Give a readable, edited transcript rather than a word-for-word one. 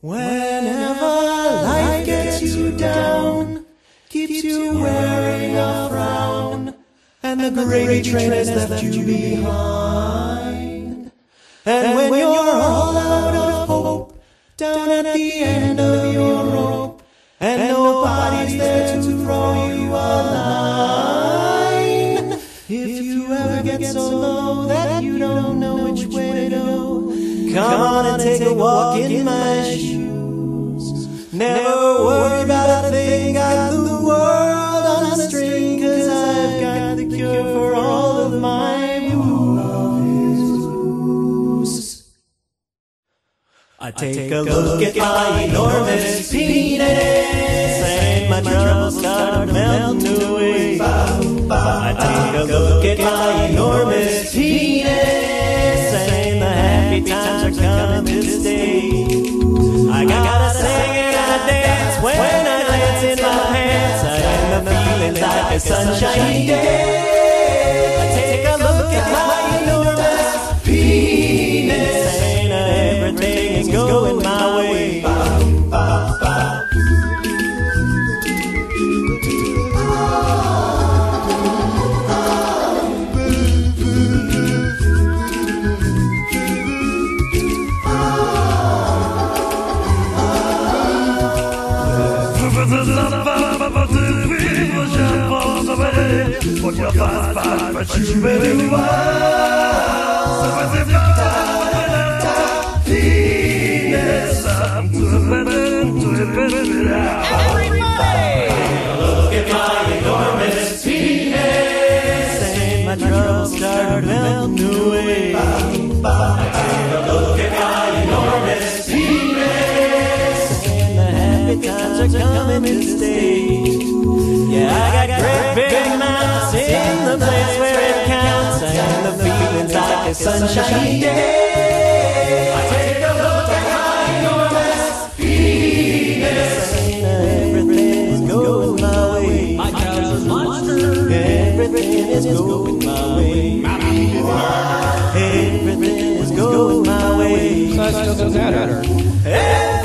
Whenever life gets you down, keeps you wearing a frown, and the great train has left you behind. And when you're all out of hope, down at the end of your rope, and nobody's there to throw you a line, if you ever get so low that you don't know which way to go, come on and take a walk in my shoes. Never worry about a thing, got the world on a string, 'cause I've got the cure for all of my blues. I take a look at my enormous penis, and my troubles start melting away. I take a look at my enormous penis, and the happy times are coming to stay. I gotta sing and I dance when I dance in my pants. I am feeling like a sunshiny day. I take a look at my enormous penis, and everything is going my way. What you find, but you better wild. Penis, I'm everybody, look at my enormous penis, and my troubles start melting away. Take a look at my enormous penis, and the happy times are coming to stay. Yeah, I got great big mouths in the place where it counts, and the feeling's like a sunshiny day. I take a look at my enormous penis, and everything is going my way. My trouser's monster. Everything is going my way. Everything is going my way. So I still does that at her.